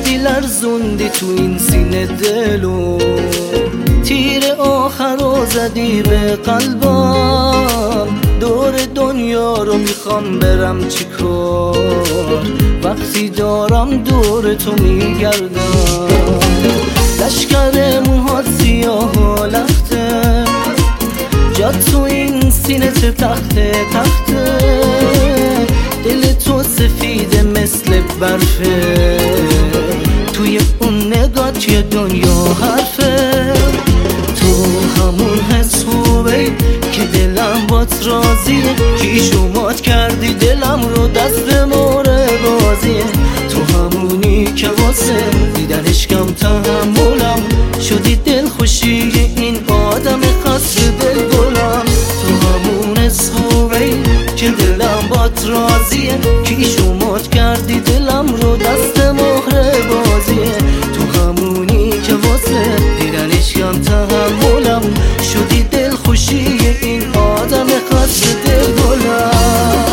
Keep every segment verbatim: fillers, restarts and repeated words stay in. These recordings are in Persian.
رفتی لرزوندی تو این سینه دلو، تیر آخر رو زدی به قلبم. دور دنیا رو میخوام برم چیکار وقتی دارم دور تو میگردم. لشکر موهات سیاه و لخته، جاد تو این سینه چه تخته تخته. دل تو سفیده مثل برفه، توی اون نگات یه دنیا حرفه. تو همون حس خوبه که دلم بات راضیه، کیشومات کردی دلم رو دست موره بازیه. تو همونی که واسه دیدنش کم تحملم، شدی دل خوشی این آدم خاص دل گلم. تو همون حس خوبه که دلم بات راضیه، کیشومات کردی دلم رو دست مهره بازیه. تو همونی که واسه دیدنش کم تحملم، شدی دل خوشی این آدم خاص دل گلم.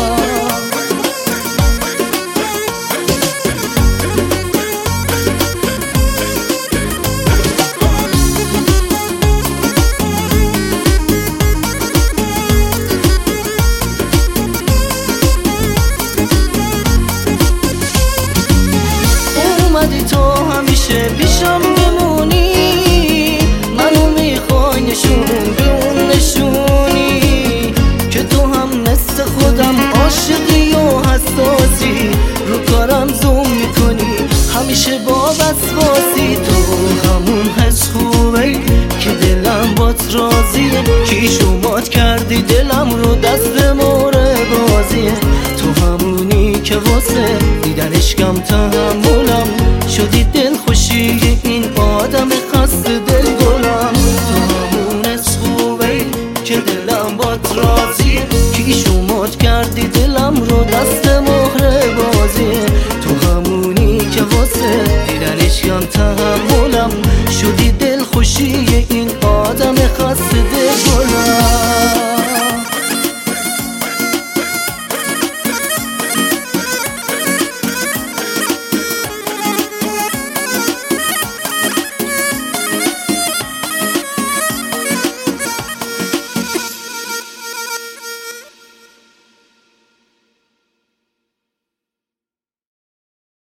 اومدی تو همیشه پیشم بمونی، منو میخوای نشون به اون نشونی که تو هم مثل خودم عاشقی و حساسی. رو کارم زوم میکنی همیشه با وسواسی. تو همون حس خوبه که دلم بات راضیه، کیشومات کردی دلم رو دست موره بازیه. تو همونی که واسه دیدنش کم تحملم، شدی دل خوشی این آدم خاص دل گلم. تو همون حس خوبه که دلم بات راضیه، کیشومات کردی دلم رو دست مهره بازیه. تو همونی که واسه دیدنش کم تحملم،